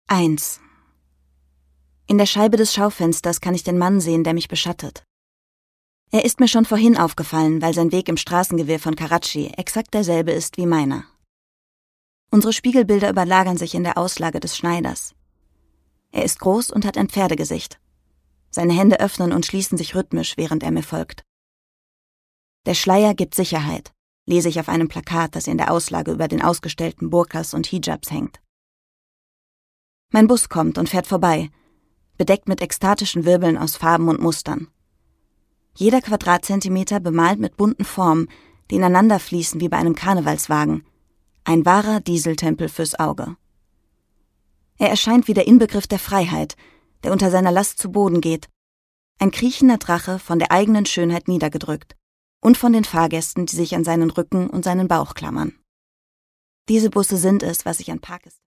1. In der Scheibe des Schaufensters kann ich den Mann sehen, der mich beschattet. Er ist mir schon vorhin aufgefallen, weil sein Weg im Straßengewirr von Karachi exakt derselbe ist wie meiner. Unsere Spiegelbilder überlagern sich in der Auslage des Schneiders. Er ist groß und hat ein Pferdegesicht. Seine Hände öffnen und schließen sich rhythmisch, während er mir folgt. Der Schleier gibt Sicherheit, lese ich auf einem Plakat, das in der Auslage über den ausgestellten Burkas und Hijabs hängt. Mein Bus kommt und fährt vorbei, bedeckt mit ekstatischen Wirbeln aus Farben und Mustern. Jeder Quadratzentimeter bemalt mit bunten Formen, die ineinander fließen wie bei einem Karnevalswagen. Ein wahrer Dieseltempel fürs Auge. Er erscheint wie der Inbegriff der Freiheit, der unter seiner Last zu Boden geht. Ein kriechender Drache, von der eigenen Schönheit niedergedrückt. Und von den Fahrgästen, die sich an seinen Rücken und seinen Bauch klammern. Diese Busse sind es, was ich an Pakistan